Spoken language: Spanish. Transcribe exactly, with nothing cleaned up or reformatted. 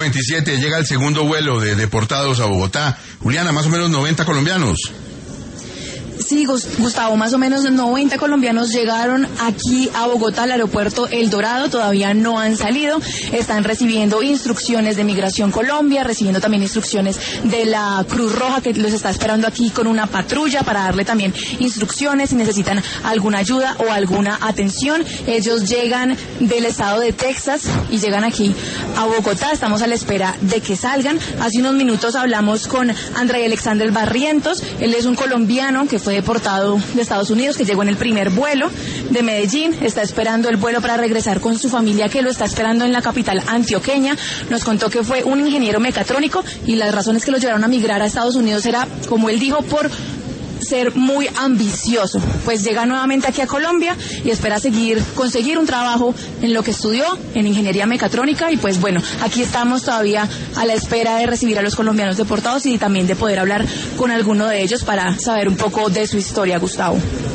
veintisiete llega el segundo vuelo de deportados a Bogotá. Juliana, más o menos noventa colombianos. Sí, Gustavo, más o menos noventa colombianos llegaron aquí a Bogotá, al aeropuerto El Dorado, todavía no han salido, están recibiendo instrucciones de Migración Colombia, recibiendo también instrucciones de la Cruz Roja, que los está esperando aquí con una patrulla para darle también instrucciones si necesitan alguna ayuda o alguna atención. Ellos llegan del estado de Texas y llegan aquí a Bogotá, estamos a la espera de que salgan. Hace unos minutos hablamos con André Alexander Barrientos, él es un colombiano que fue deportado de Estados Unidos, que llegó en el primer vuelo de Medellín, está esperando el vuelo para regresar con su familia, que lo está esperando en la capital antioqueña. Nos contó que fue un ingeniero mecatrónico y las razones que lo llevaron a migrar a Estados Unidos era, como él dijo, por ser muy ambicioso. Pues llega nuevamente aquí a Colombia y espera seguir, conseguir un trabajo en lo que estudió, en ingeniería mecatrónica, y pues bueno, aquí estamos todavía a la espera de recibir a los colombianos deportados y también de poder hablar con alguno de ellos para saber un poco de su historia, Gustavo.